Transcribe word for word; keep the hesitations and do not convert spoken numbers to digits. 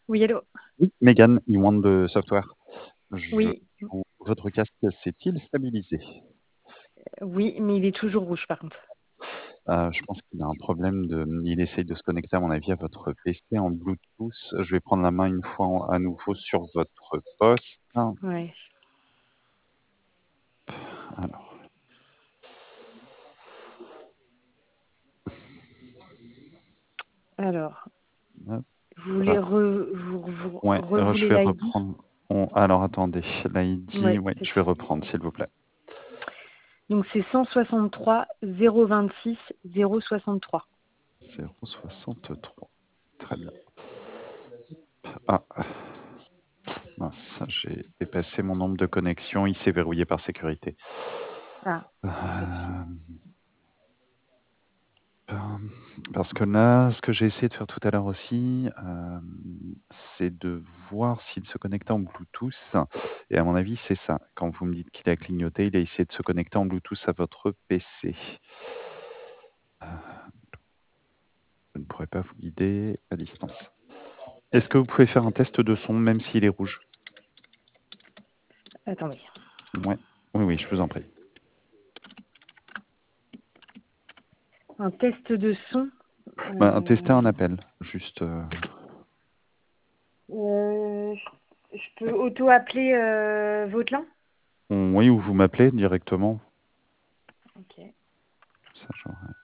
Oui, allô? Oui, Megan, you want the software? Je Oui. Mmh. oui, Megan, you want the software? Je Oui. Mmh. votre casque s'est-il stabilisé? Heu, oui, mais il est toujours rouge par contre. Heu, je pense qu'il a un problème de mmh, il essaye de se connecter à mon avis à votre P C en Bluetooth. Je vais prendre la main une fois en à nouveau sur votre poste. Ouais. Alors. Alors. Hop. Vous voulez Ah. re vous vous Ouais, heu, je revoulez vais l'I D? reprendre on alors attendez, l'I D, Ouais, ouais, c'est je vais ça. reprendre s'il vous plaît. Donc c'est cent soixante-trois zéro vingt-six zéro soixante-trois. zéro soixante-trois. Très bien. Ah. Mince, j'ai dépassé mon nombre de connexions, il s'est verrouillé par sécurité. Ah, pas de souci. Hem hem, parce que là, ce que j'ai essayé de faire tout à l'heure aussi, hem, c'est de voir s'il se connectait en Bluetooth et à mon avis, c'est ça. Quand vous me dites qu'il a clignoté, il a essayé de se connecter en Bluetooth à votre P C. Heu, je ne pourrais pas vous guider à distance. Est-ce que vous pouvez faire un test de son même s'il est rouge? Attendez. Ouais. Oui, oui, je vous en prie. Un test de son? Ben, tester Heu un appel, juste, heu Heu, je je peux auto-appeler, heu, Vaudelin? Oui, ou vous m'appelez directement. OK. Ça j'aurais